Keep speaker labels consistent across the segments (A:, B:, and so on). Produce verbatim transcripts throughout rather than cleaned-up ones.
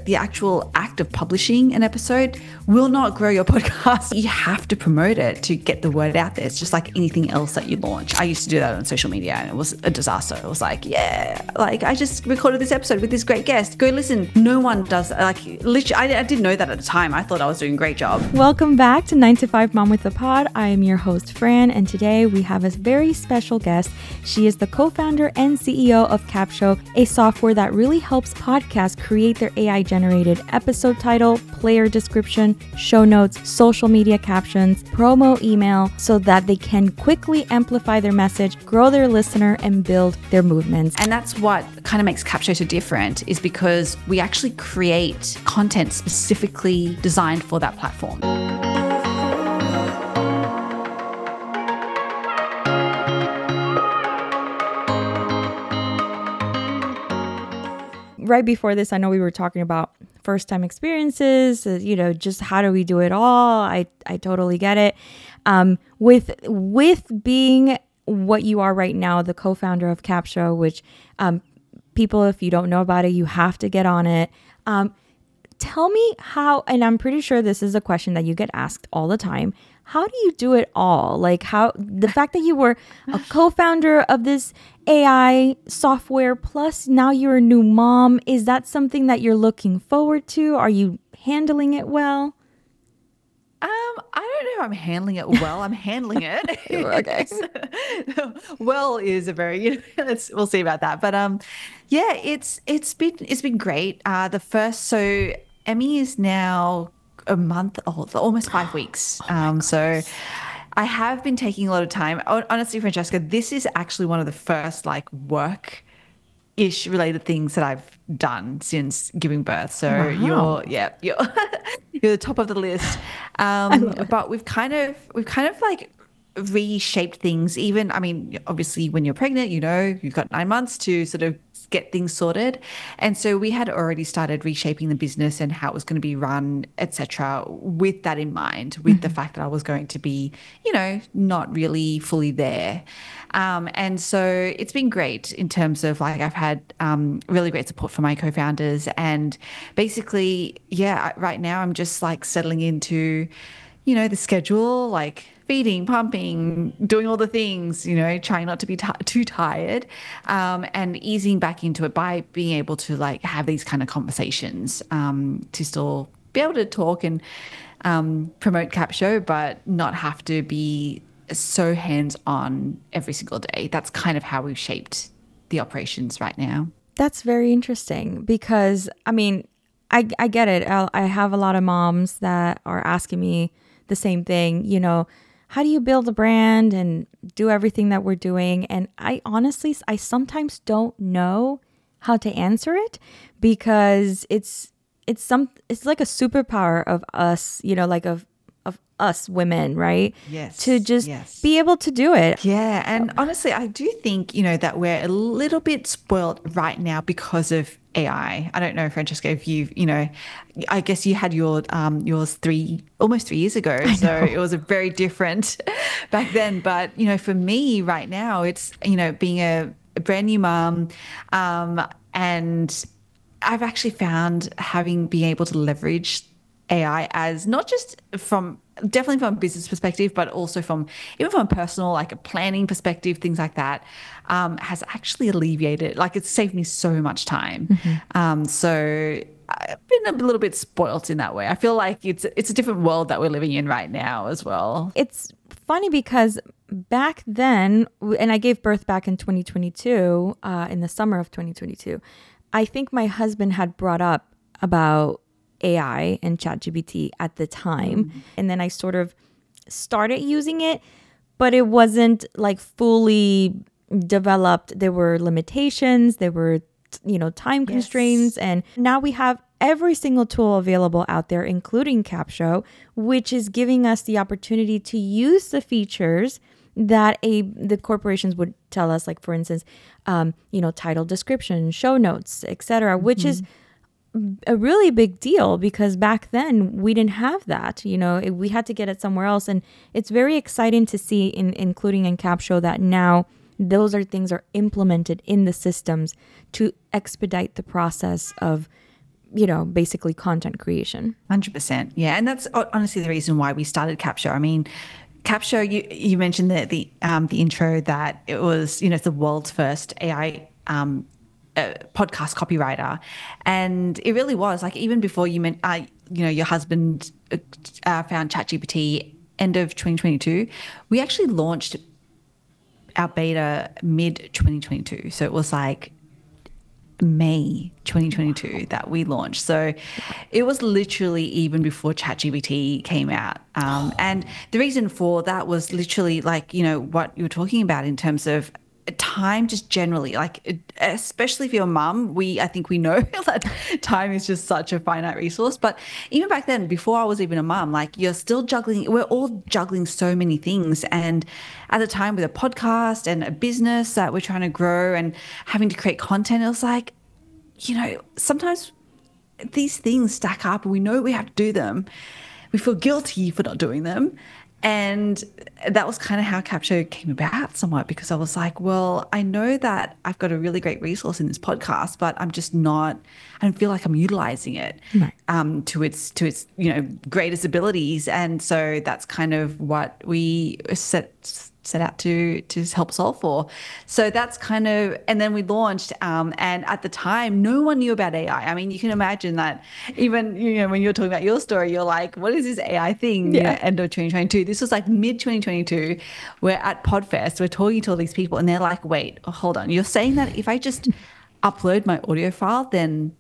A: the actual act of publishing an episode will not grow your podcast. You have to promote it to get the word out there. It's just like anything else that you launch. I used to do that on social media and it was a disaster. It was like, yeah, like I just recorded this episode with this great guest. Go listen. No one does, like literally, I, I didn't know that at the time. I thought I was doing a great job.
B: Welcome back to nine to five Mom with the Pod. I am your host, Fran, and today we have a very special guest. She is the co-founder and C E O of Capsho, a software that really helps podcasts create their A I-generated episode title, player description, show notes, social media captions, promo email, so that they can quickly amplify their message, grow their listener, and build their movements.
A: And that's what kind of makes Capsho so different, is because we actually create content specifically designed for that platform.
B: Right before this, I know we were talking about first-time experiences, uh, you know, just how do we do it all? I, I totally get it. Um, with with being what you are right now, the co-founder of Capsho, which um, people, if you don't know about it, you have to get on it. Um, tell me how, and I'm pretty sure this is a question that you get asked all the time. How do you do it all? Like how the fact that you were a co-founder of this A I software, plus now you're a new mom, is that something that you're looking forward to? Are you handling it well?
A: Um, I don't know if I'm handling it well. I'm handling it.
B: Okay.
A: Well is a very, you know, let's, we'll see about that. But um, yeah, it's it's been it's been great. Uh, the first, so Emmy is now a month old, almost five weeks.
B: Oh
A: um, so I have been taking a lot of time. Honestly, Francesca, this is actually one of the first like work ish related things that I've done since giving birth. So
B: Wow.
A: you're, yeah, you're, you're the top of the list. Um, but we've kind of, we've kind of like reshaped things. Even, I mean, obviously when you're pregnant, you know, you've got nine months to sort of get things sorted. And so we had already started reshaping the business and how it was going to be run, et cetera, with that in mind, with mm-hmm. the fact that I was going to be, you know, not really fully there. Um, and so it's been great in terms of like, I've had um, really great support from my co-founders, and basically, yeah, right now I'm just like settling into, you know, the schedule, like feeding, pumping, doing all the things, you know, trying not to be t- too tired, um, and easing back into it by being able to like have these kind of conversations, um, to still be able to talk and um, promote Capsho, but not have to be so hands-on every single day. That's kind of how we've shaped the operations right now.
B: That's very interesting because, I mean, I, I get it. I, I have a lot of moms that are asking me the same thing, you know, how do you build a brand and do everything that we're doing? And I honestly, I sometimes don't know how to answer it because it's, it's some, it's like a superpower of us, you know, like of, of us women, right?
A: Yes.
B: To just
A: yes.
B: be able to do it.
A: Yeah. And honestly, I do think, you know, that we're a little bit spoiled right now because of A I. I don't know, Francesca, if you've, you know, I guess you had your um yours three almost three years ago. So it was a very different back then. But, you know, for me right now, it's, you know, being a, a brand new mom, um, and I've actually found having being able to leverage A I as not just from definitely from a business perspective, but also from even from a personal, like a planning perspective, things like that, um, has actually alleviated, like it's saved me so much time. Mm-hmm. Um, so I've been a little bit spoilt in that way. I feel like it's it's a different world that we're living in right now as well.
B: It's funny because back then, and I gave birth back in twenty twenty-two, uh, in the summer of twenty twenty-two, I think my husband had brought up about A I and ChatGPT at the time. Mm-hmm. And then I sort of started using it, but it wasn't like fully developed. There were limitations, there were, you know, time yes. constraints. And now we have every single tool available out there, including Capsho, which is giving us the opportunity to use the features that a the corporations would tell us, like, for instance, um, you know, title description, show notes, et cetera, mm-hmm. which is a really big deal because back then we didn't have that. You know, it, we had to get it somewhere else. And it's very exciting to see, in including in Capsho, that now those are things are implemented in the systems to expedite the process of you know, basically content creation.
A: one hundred percent. Yeah. And that's honestly the reason why we started Capsho. I mean, Capsho, you, you mentioned the, the, um, the intro that it was, you know, the world's first A I um, uh, podcast copywriter. And it really was like, even before you meant, uh, you know, your husband uh, found ChatGPT end of twenty twenty-two, we actually launched our beta mid twenty twenty-two. So it was like May twenty twenty-two that we launched. So it was literally even before ChatGPT came out. Um, and the reason for that was literally like, you know, what you were talking about in terms of time, just generally, like, especially for your mum, we, I think we know that time is just such a finite resource. But even back then, before I was even a mum, like, you're still juggling, we're all juggling so many things. And at the time with a podcast and a business that we're trying to grow and having to create content, it was like, you know, sometimes these things stack up and we know we have to do them. We feel guilty for not doing them. And that was kind of how Capsho came about somewhat, because I was like, well, I know that I've got a really great resource in this podcast, but I'm just not, I don't feel like I'm utilizing it
B: right.
A: um, to its, to its, you know, greatest abilities. And so that's kind of what we set set out to to help solve for. So that's kind of, and then we launched, um, and at the time, no one knew about A I. I mean, you can imagine that even, you know, when you're talking about your story, you're like, what is this A I thing?
B: Yeah.
A: You know, end of twenty twenty-two. This was like mid twenty twenty-two. We're at Podfest. We're talking to all these people, and they're like, wait, oh, hold on. You're saying that if I just upload my audio file, then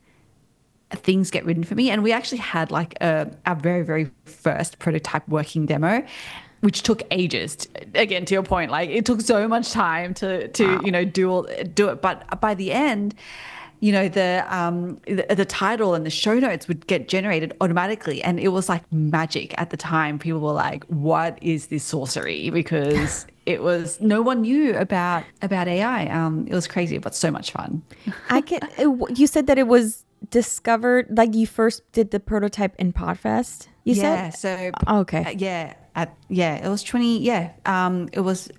A: things get written for me? And we actually had like a, our very, very first prototype working demo, which took ages. To, again, to your point, like it took so much time to, to wow. you know, do all, do it. But by the end, you know, the, um, the the title and the show notes would get generated automatically, and it was like magic at the time. People were like, "What is this sorcery?" Because it was, no one knew about about A I. Um, it was crazy, but so much fun.
B: I can. It, you said that it was discovered, like you first did the prototype in Podfest. You
A: yeah,
B: said,
A: so
B: oh, okay,
A: uh, yeah. At, yeah, it was twenty, yeah. Um, it was,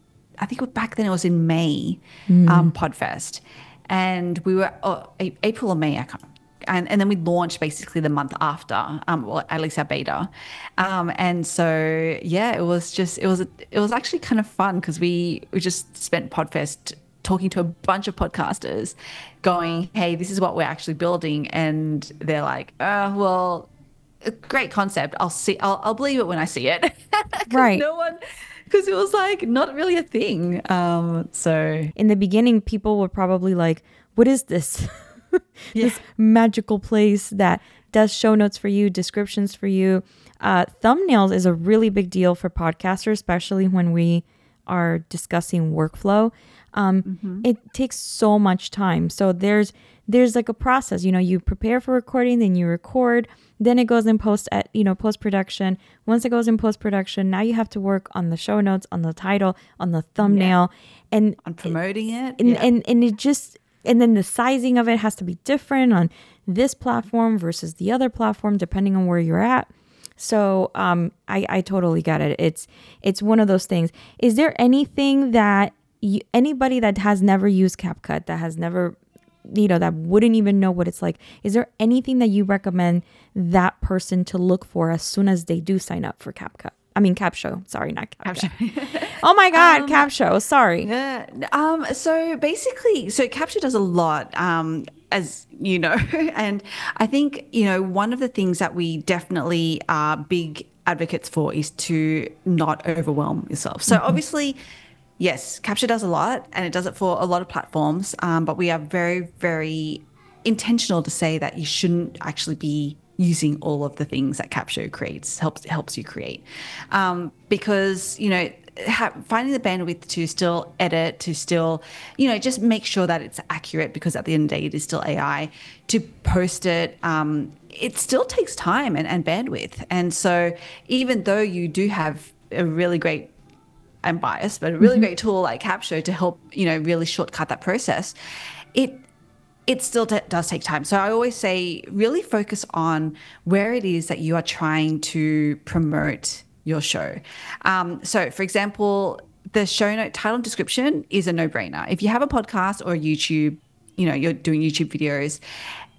A: I think it, back then it was in May, mm. um, Podfest. And we were, oh, April or May, I can't, and, and then we launched basically the month after, um, well, at least our beta. Um, and so, yeah, it was just, it was, it was actually kind of fun because we, we just spent Podfest talking to a bunch of podcasters going, hey, this is what we're actually building. And they're like, oh, well, great concept. I'll see. I'll, I'll believe it when I see it.
B: Right.
A: No one, because it was like not really a thing. Um. So
B: in the beginning, people were probably like, "What is this?
A: Yeah.
B: This magical place that does show notes for you, descriptions for you." Uh, thumbnails is a really big deal for podcasters, especially when we are discussing workflow. Um, mm-hmm. It takes so much time. So there's there's like a process. You know, you prepare for recording, then you record. Then it goes in post at, you know, post-production. Once it goes in post-production, now you have to work on the show notes, on the title, on the thumbnail, yeah. and
A: on promoting it.
B: And,
A: yeah.
B: and, and it just, and then the sizing of it has to be different on this platform versus the other platform, depending on where you're at. So um, I, I totally get it. It's, it's one of those things. Is there anything that you, anybody that has never used CapCut, that has never, you know, that wouldn't even know what it's like, is there anything that you recommend that person to look for as soon as they do sign up for CapCut? I mean, Capsho. Sorry, not CapCut. Capsho. Oh my God, um, Capsho. Sorry.
A: Yeah. Um. So basically, so Capsho does a lot, um, as you know, and I think, you know, one of the things that we definitely are big advocates for is to not overwhelm yourself. So mm-hmm. obviously, yes, Capsho does a lot, and it does it for a lot of platforms. Um, but we are very, very intentional to say that you shouldn't actually be using all of the things that Capsho creates, helps helps you create, um, because, you know, ha- finding the bandwidth to still edit, to still, you know, just make sure that it's accurate, because at the end of the day, it is still A I. To post it, um, it still takes time and, and bandwidth. And so even though you do have a really great, I'm biased, but a really mm-hmm. great tool like Capsho to help, you know, really shortcut that process, it it still t- does take time. So I always say, really focus on where it is that you are trying to promote your show. Um, so for example, the show note title and description is a no-brainer. If you have a podcast or YouTube, you know, you're doing YouTube videos,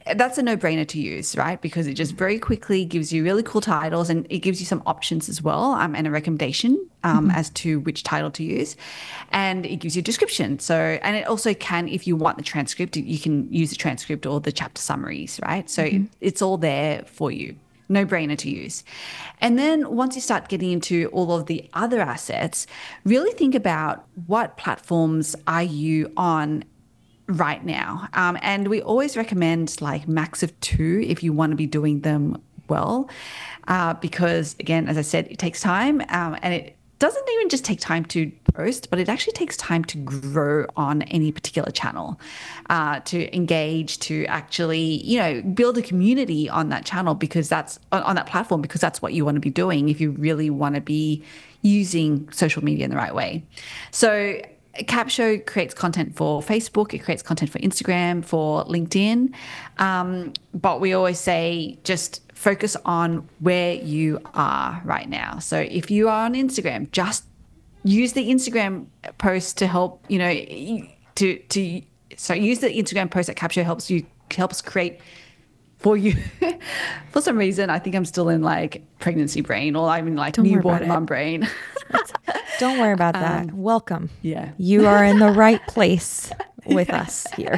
A: that's a no-brainer to use, right? Because it just very quickly gives you really cool titles, and it gives you some options as well, um, and a recommendation um,
B: Mhm.
A: as to which title to use, and it gives you a description. So, and it also can, if you want the transcript, you can use the transcript or the chapter summaries, right? So it,
B: Mhm.
A: it's all there for you. No brainer to use. And then once you start getting into all of the other assets, really think about what platforms are you on right now. Um, and we always recommend like max of two if you want to be doing them well. Uh, because again, as I said, it takes time, um, and it doesn't even just take time to post, but it actually takes time to grow on any particular channel, uh, to engage, to actually, you know, build a community on that channel, because that's on, on that platform, because that's what you want to be doing if you really want to be using social media in the right way. So Capsho creates content for Facebook, it creates content for Instagram, for LinkedIn. Um, but we always say just focus on where you are right now. So if you are on Instagram, just use the Instagram post to help, you know, to, to, so use the Instagram post that Capsho helps you, helps create for you. For some reason, I think I'm still in like pregnancy brain, or I'm in like
B: Don't worry about
A: newborn
B: it.
A: mum brain.
B: It's, don't worry about that. Welcome.
A: Yeah.
B: You are in the right place with us here.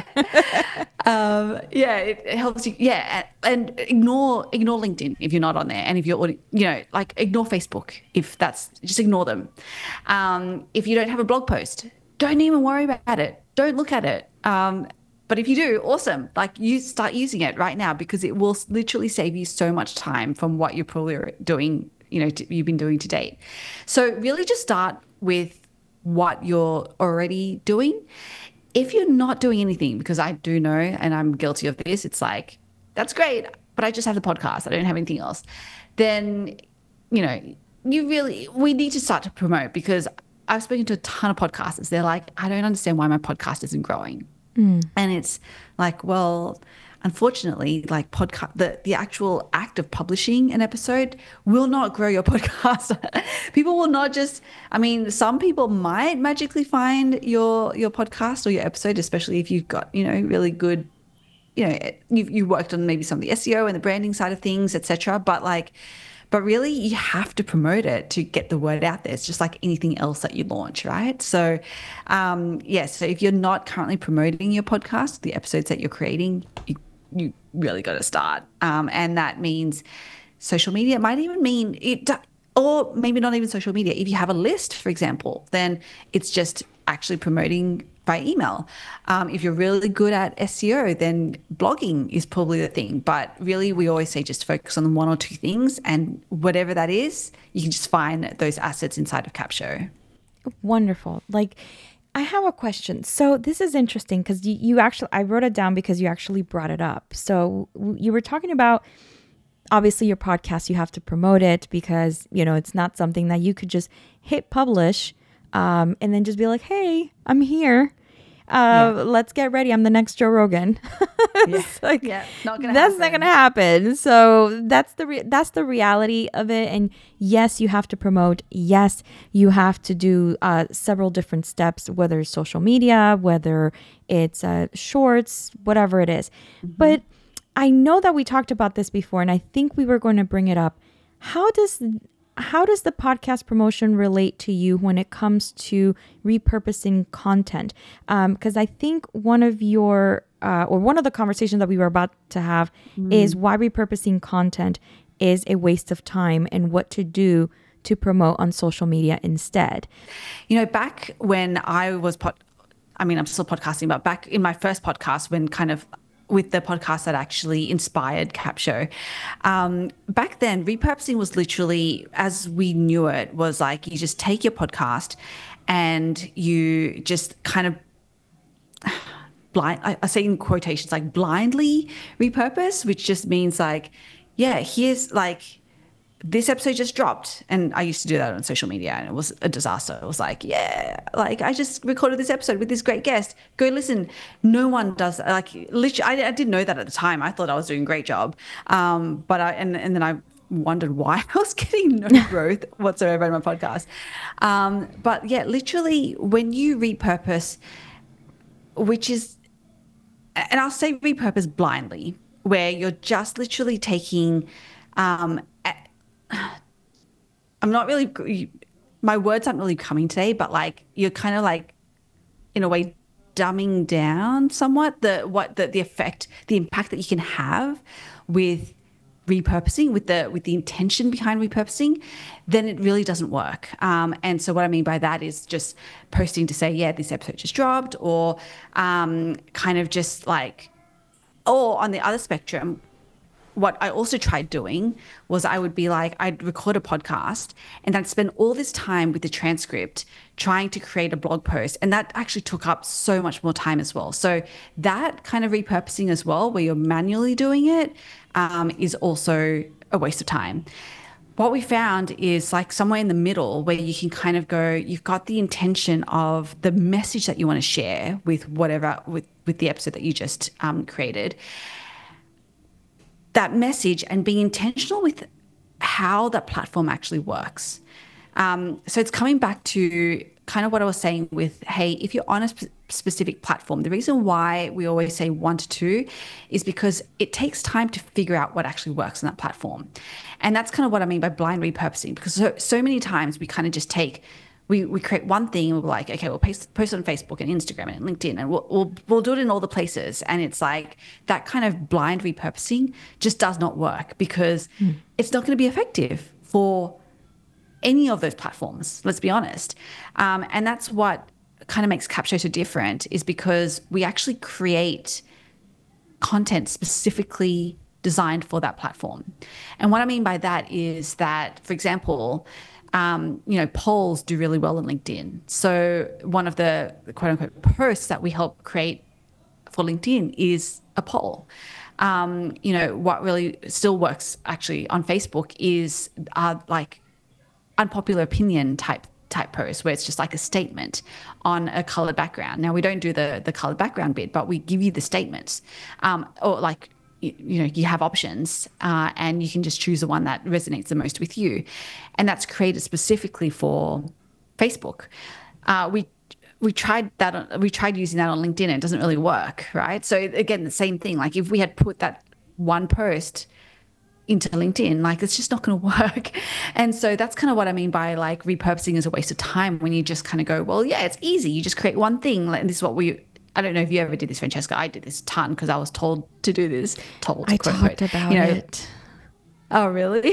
A: Um, yeah, it, it helps you. Yeah, and ignore ignore LinkedIn if you're not on there, and if you're already, you know, like ignore Facebook if that's just ignore them. Um, if you don't have a blog post, don't even worry about it. Don't look at it. Um, but if you do, awesome. Like you start using it right now, because it will literally save you so much time from what you're probably doing. You know, t- you've been doing to date. So really, just start with what you're already doing. If you're not doing anything, because I do know, and I'm guilty of this, it's like, that's great, but I just have the podcast, I don't have anything else. Then, you know, you really, we need to start to promote, because I've spoken to a ton of podcasters. They're like, I don't understand why my podcast isn't growing.
B: Mm.
A: And it's like, well, unfortunately, like podcast, the, the actual act of publishing an episode will not grow your podcast. People will not just, I mean, some people might magically find your your podcast or your episode, especially if you've got, you know, really good, you know, you've you worked on maybe some of the S E O and the branding side of things, et cetera. But like, but really, you have to promote it to get the word out there. It's just like anything else that you launch, right? So, um, yes. Yeah, so if you're not currently promoting your podcast, the episodes that you're creating, you, you really got to start. Um, and that means social media. It might even mean it, or maybe not even social media. If you have a list, for example, then it's just actually promoting by email. Um, if you're really good at S E O, then blogging is probably the thing. But really, we always say just focus on one or two things, and whatever that is, you can just find those assets inside of Capsho.
B: Wonderful. Like, I have a question. So this is interesting because you, you actually, I wrote it down because you actually brought it up. So you were talking about, obviously your podcast, you have to promote it because, you know, it's not something that you could just hit publish um, and then just be like, hey, I'm here. Uh, yeah. Let's get ready. I'm the next Joe Rogan.
A: Yeah.
B: like,
A: yeah, not gonna
B: that's
A: happen.
B: not gonna happen. So that's the re- that's the reality of it. And yes, you have to promote. Yes, you have to do uh, several different steps, whether it's social media, whether it's uh, shorts, whatever it is. Mm-hmm. But I know that we talked about this before, and I think we were going to bring it up. How does How does the podcast promotion relate to you when it comes to repurposing content? Because um, I think one of your, uh, or one of the conversations that we were about to have mm. is why repurposing content is a waste of time and what to do to promote on social media instead.
A: You know, back when I was, pod- I mean, I'm still podcasting, but back in my first podcast, when kind of with the podcast that actually inspired Capsho. Um, back then, repurposing was literally, as we knew it, was like you just take your podcast and you just kind of blind, I, I say in quotations, like blindly repurpose, which just means like, yeah, here's like, this episode just dropped, and I used to do that on social media, and it was a disaster. It was like, yeah, like I just recorded this episode with this great guest. Go listen. No one does that. Like literally, I, I didn't know that at the time. I thought I was doing a great job, um, but I and and then I wondered why I was getting no growth whatsoever in my podcast. Um, but yeah, literally, when you repurpose, which is, and I'll say repurpose blindly. where you're just literally taking, um, I'm not really, my words aren't really coming today, but like you're kind of like, in a way, dumbing down somewhat the what the, the effect, the impact that you can have with repurposing, with the with the intention behind repurposing, then it really doesn't work. Um, and so what I mean by that is just posting to say, yeah, this episode just dropped, or um, kind of just like, or on the other spectrum, what I also tried doing was I would be like, I'd record a podcast and I'd spend all this time with the transcript trying to create a blog post. And that actually took up so much more time as well. So that kind of repurposing as well, where you're manually doing it, um, is also a waste of time. What we found is like somewhere in the middle where you can kind of go, you've got the intention of the message that you want to share with whatever, with, with the episode that you just um, created. That message and being intentional with how that platform actually works. Um, so it's coming back to kind of what I was saying with, hey, if you're on a sp- specific platform, the reason why we always say one to two is because it takes time to figure out what actually works on that platform. And that's kind of what I mean by blind repurposing, because so, so many times we kind of just take, we, we create one thing and we're like, okay, we'll post, post on Facebook and Instagram and LinkedIn, and we'll, we'll, we'll do it in all the places. And it's like that kind of blind repurposing just does not work, because mm. it's not going to be effective for any of those platforms, let's be honest. Um, and that's what kind of makes Capsho so different, is because we actually create content specifically designed for that platform. And what I mean by that is that, for example, Um, you know, polls do really well on LinkedIn. So one of the quote unquote posts that we help create for LinkedIn is a poll. Um, you know, what really still works actually on Facebook is uh, like unpopular opinion type type posts, where it's just like a statement on a colored background. Now, we don't do the the colored background bit, but we give you the statements, um, or like, you know, you have options, uh, and you can just choose the one that resonates the most with you. And that's created specifically for Facebook. Uh, we we tried that, on, we tried using that on LinkedIn, and it doesn't really work, right? So again, the same thing, like if we had put that one post into LinkedIn, like it's just not going to work. And so that's kind of what I mean by like repurposing is a waste of time, when you just kind of go, well, yeah, it's easy. You just create one thing. Like, this is what we, I don't know if you ever did this, Francesca. I did this a ton because I was told to do this. Told.
B: I talked quote, about you know, it.
A: Oh, really?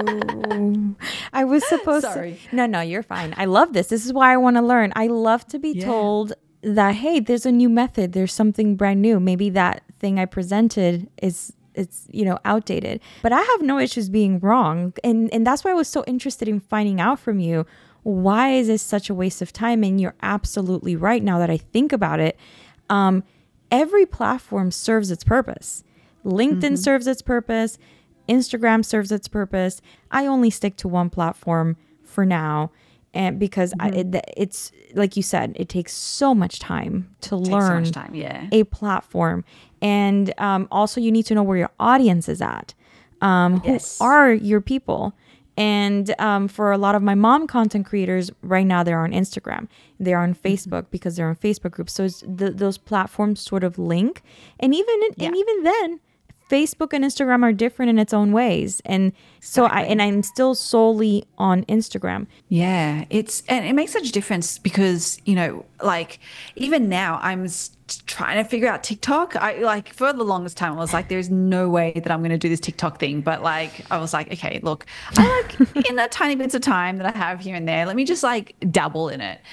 B: Oh, I was supposed
A: Sorry.
B: to. No, no, you're fine. I love this. This is why I want to learn. I love to be yeah. told that, hey, there's a new method. There's something brand new. Maybe that thing I presented is, it's, you know, outdated. But I have no issues being wrong. And, and that's why I was so interested in finding out from you, why is this such a waste of time? And you're absolutely right, now that I think about it. Um, every platform serves its purpose. LinkedIn mm-hmm. serves its purpose. Instagram serves its purpose. I only stick to one platform for now, and because mm-hmm. I, it, it's like you said, it takes so much time to it learn
A: so much time, yeah.
B: a platform, and um, also you need to know where your audience is at. Um, yes. Who are your people? And um, for a lot of my mom content creators right now, they're on Instagram, they're on Facebook, because they're on Facebook groups. So it's the, those platforms sort of link, and even yeah. and even then, Facebook and Instagram are different in its own ways. And so exactly. I and I'm still solely on Instagram.
A: Yeah, it's and it makes such a difference, because, you know, like even now I'm trying to figure out TikTok. I like for the longest time I was like, there's no way that I'm going to do this TikTok thing. But like I was like, okay, look, I like in the tiny bits of time that I have here and there, let me just like dabble in it.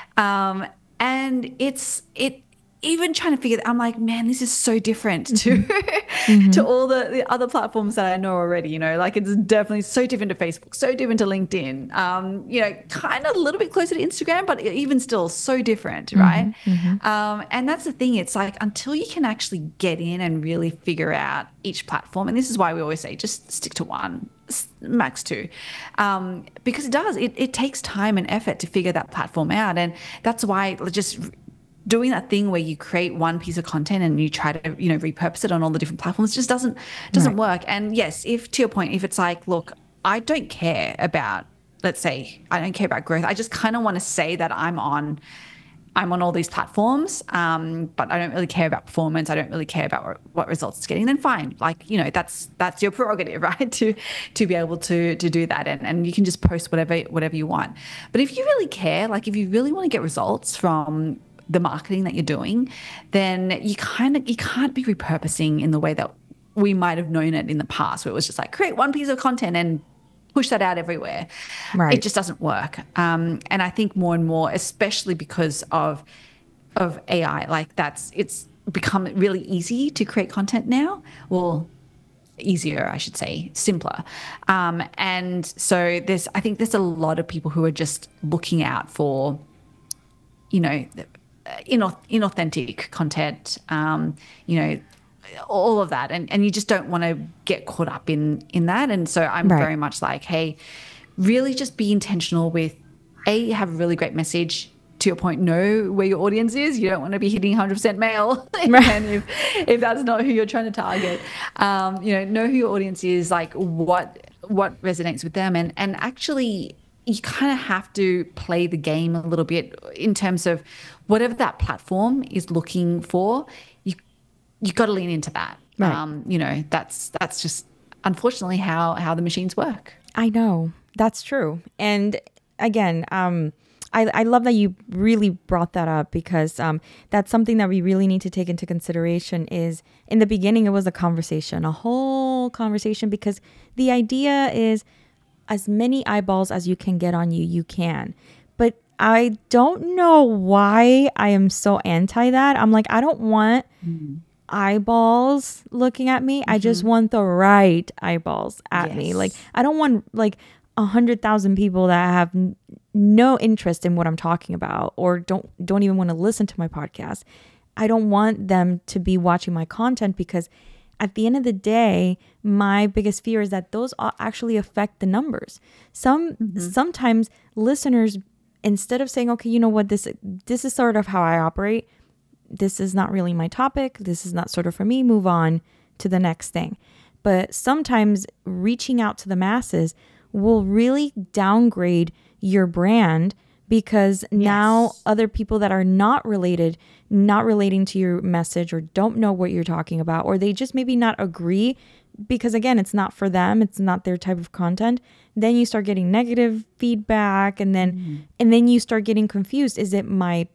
A: Um, and it's it. Even trying to figure that, I'm like, man, this is so different to mm-hmm. to all the, the other platforms that I know already, you know, like it's definitely so different to Facebook, so different to LinkedIn, um, you know, kind of a little bit closer to Instagram, but even still so different, right?
B: Mm-hmm.
A: Um, and that's the thing. It's like until you can actually get in and really figure out each platform, and this is why we always say just stick to one, max two, um, because it does, it, it takes time and effort to figure that platform out. And that's why just doing that thing where you create one piece of content and you try to, you know, repurpose it on all the different platforms just doesn't doesn't right. work. And yes, if to your point, if it's like, look, I don't care about, let's say, I don't care about growth. I just kind of want to say that I'm on I'm on all these platforms, um, but I don't really care about performance. I don't really care about what, what results it's getting. Then fine, like you know, that's that's your prerogative, right? To to be able to to do that, and, and you can just post whatever whatever you want. But if you really care, like if you really want to get results from the marketing that you're doing, then you kind of you can't be repurposing in the way that we might have known it in the past, where it was just like create one piece of content and push that out everywhere.
B: Right.
A: It just doesn't work. Um, and I think more and more, especially because of of A I, like that's it's become really easy to create content now. Well, easier, I should say, simpler. Um, and so there's, I think there's a lot of people who are just looking out for, you know, inauth- inauthentic content, um, you know, all of that. And, and you just don't want to get caught up in, in that. And so I'm
B: Right.
A: very much like, hey, really just be intentional with, A, have a really great message. To your point, know where your audience is. You don't want to be hitting one hundred percent male,
B: Right.
A: and if, if that's not who you're trying to target, um, you know, know who your audience is, like what what resonates with them, and and actually, you kind of have to play the game a little bit in terms of whatever that platform is looking for. You you got to lean into that.
B: Right.
A: Um, you know, that's that's just unfortunately how how the machines work.
B: I know that's true. And again, um, I, I love that you really brought that up because um, that's something that we really need to take into consideration is in the beginning, it was a conversation, a whole conversation, because the idea is as many eyeballs as you can get on you, you can. But I don't know why I am so anti that. I'm like, I don't want mm. eyeballs looking at me. Mm-hmm. I just want the right eyeballs at yes. me. Like, I don't want like a hundred thousand people that have n- no interest in what I'm talking about or don't don't even want to listen to my podcast. I don't want them to be watching my content because at the end of the day, my biggest fear is that those actually affect the numbers. Some mm-hmm. sometimes listeners, instead of saying, okay, you know what, this this is sort of how I operate. This is not really my topic. This is not sort of for me. Move on to the next thing. But sometimes reaching out to the masses will really downgrade your brand because yes. now other people that are not related, not relating to your message or don't know what you're talking about, or they just maybe not agree because again, it's not for them. It's not their type of content. Then you start getting negative feedback and then, mm. and then you start getting confused. Is it my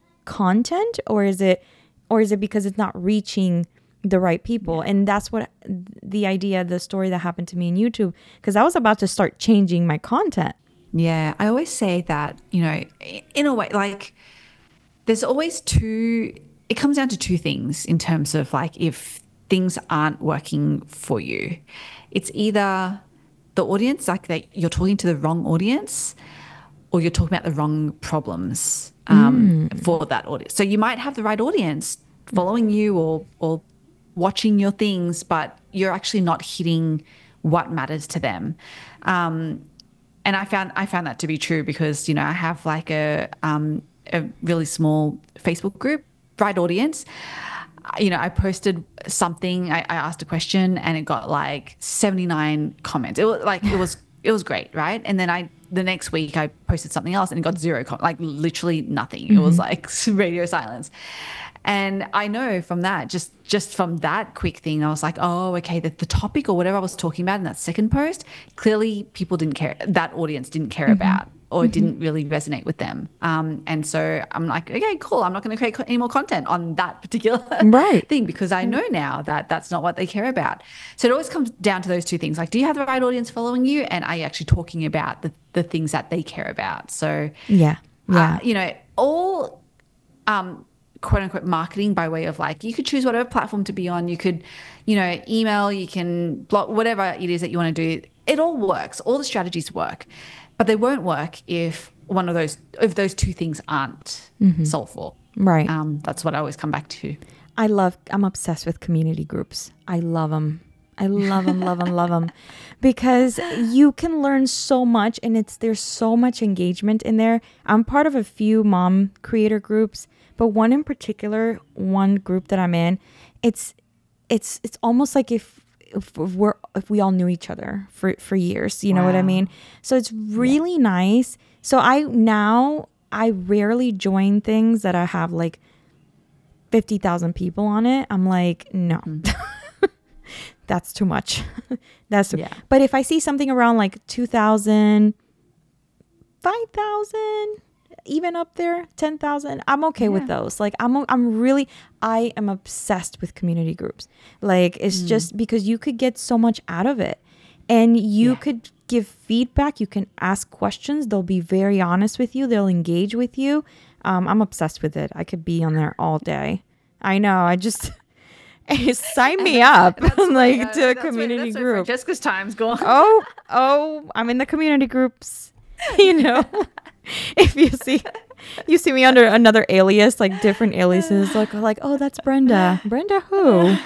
B: content or is it, or is it because it's not reaching the right people? Yeah. And that's what the idea, the story that happened to me in YouTube, because I was about to start changing my content.
A: Yeah, I always say that, you know, in a way, like there's always two, it comes down to two things in terms of like if things aren't working for you. It's either the audience, like that you're talking to the wrong audience, or you're talking about the wrong problems um, mm. for that audience. So you might have the right audience following you or or watching your things, but you're actually not hitting what matters to them. Um, and I found I found that to be true because, you know, I have like a um, a really small Facebook group, right audience. You know, I posted something, I, I asked a question and it got like seventy-nine comments. It was like, it was, it was great. Right. And then I, the next week I posted something else and it got zero, com- like literally nothing. Mm-hmm. It was like radio silence. And I know from that, just just from that quick thing, I was like, oh, okay, the, the topic or whatever I was talking about in that second post, clearly people didn't care, that audience didn't care mm-hmm. about or mm-hmm. didn't really resonate with them. Um, and so I'm like, okay, cool. I'm not going to create co- any more content on that particular
B: right.
A: thing because I know now that that's not what they care about. So it always comes down to those two things. Like, do you have the right audience following you? And are you actually talking about the, the things that they care about? So,
B: yeah, yeah.
A: Uh, you know, all... Um, quote unquote marketing by way of like, you could choose whatever platform to be on. You could, you know, email, you can blog, whatever it is that you want to do. It all works. All the strategies work, but they won't work if one of those, if those two things aren't mm-hmm. solved for.
B: Right.
A: Um, that's what I always come back to.
B: I love, I'm obsessed with community groups. I love them. I love them, love them, love them because you can learn so much and it's, there's so much engagement in there. I'm part of a few mom creator groups, but one in particular, one group that I'm in, it's, it's, it's almost like if, if we're, if we all knew each other for, for years, you wow. know what I mean? So it's really yeah. nice. So I, now I rarely join things that I have like fifty thousand people on it. I'm like, no, mm-hmm. That's too much. That's too-
A: yeah.
B: But if I see something around like two thousand, five thousand, even up there, ten thousand, I'm okay yeah. with those. Like I'm, I'm really, I am obsessed with community groups. Like it's mm. just because you could get so much out of it, and you yeah. could give feedback. You can ask questions. They'll be very honest with you. They'll engage with you. Um, I'm obsessed with it. I could be on there all day. I know. I just sign me up like right, to a community
A: right,
B: group.
A: Jessica's time's gone.
B: oh, oh, I'm in the community groups. You know, if you see, you see me under another alias, like different aliases, like like oh, that's Brenda. Brenda who?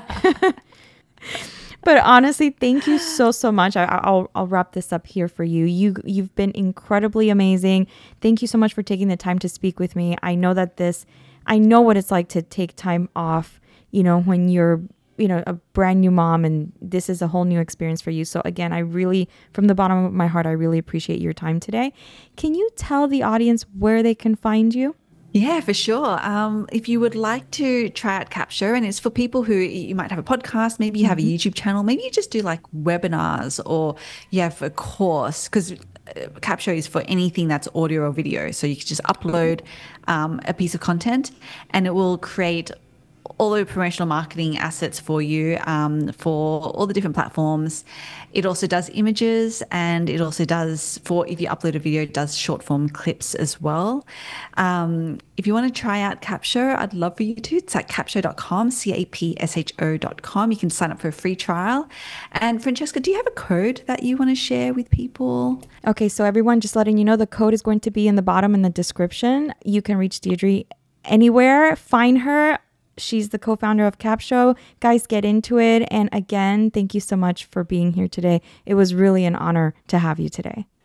B: But honestly, thank you so, so much. I, I'll I'll wrap this up here for you. You, you've been incredibly amazing. Thank you so much for taking the time to speak with me. I know that this, I know what it's like to take time off, you know, when you're, you know, a brand new mom, and this is a whole new experience for you. So again, I really, from the bottom of my heart, I really appreciate your time today. Can you tell the audience where they can find you?
A: Yeah, for sure. Um, if you would like to try out Capsho, and it's for people who you might have a podcast, maybe you have mm-hmm. a YouTube channel, maybe you just do like webinars, or you have a course, because Capsho is for anything that's audio or video. So you can just upload um, a piece of content, and it will create all the promotional marketing assets for you um, for all the different platforms. It also does images, and it also does, for if you upload a video, it does short form clips as well. Um, if you want to try out Capsho, I'd love for you to. It's at capsho dot com, C A P S H O dot com. You can sign up for a free trial. And Francesca, do you have a code that you want to share with people?
B: Okay, so everyone, just letting you know, the code is going to be in the bottom in the description. You can reach Deirdre anywhere, find her. She's the co-founder of Capsho. Guys, get into it. And again, thank you so much for being here today. It was really an honor to have you today.